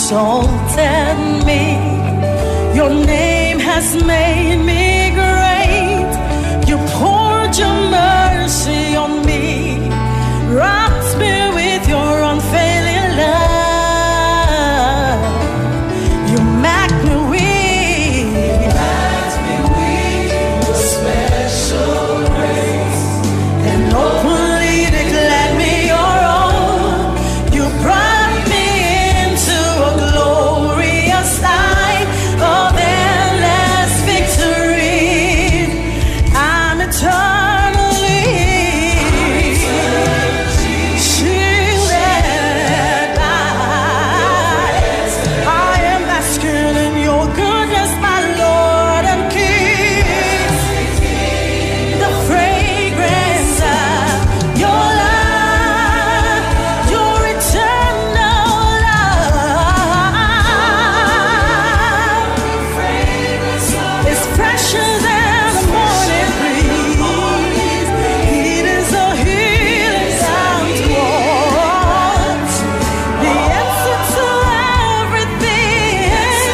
exalted me. Your name has made me great. You poured your mercy on me, wrapped me with your unfailing love. You make me weak, with special grace, and openly declared me your own. You brought me into a glorious light of endless victory. I'm eternally shielded by. I am basking in your goodness, my Lord and King. The fragrance of your love, your eternal love, is fresher than the morning breeze. It is a healing sound towards the answer to everything.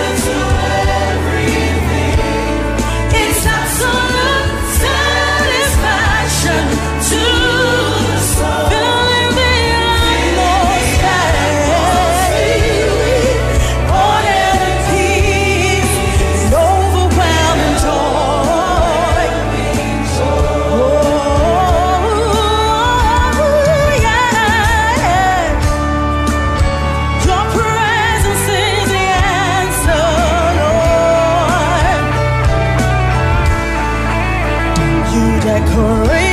It's absolute satisfaction to the soul, filling the utmost order and peace, and overwhelming joy. Oh, yeah. Your presence is the answer, Lord. You decorate